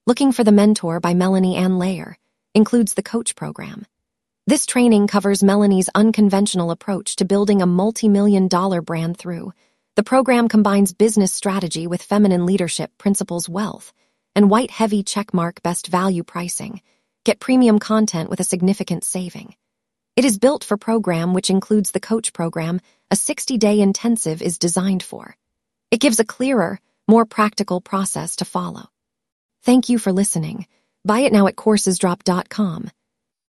Looking for the Mentor by Melanie Ann Layer includes the Coach program. This training covers Melanie's unconventional approach to building a multi-million-dollar brand through. The program combines business strategy with feminine leadership principles wealth and white heavy checkmark best value pricing. Get premium content with a significant saving. It is built for program which includes the Coach program, a 60-day intensive is designed for. It gives a clearer, more practical process to follow. Thank you for listening. Buy it now at coursesdrop.com.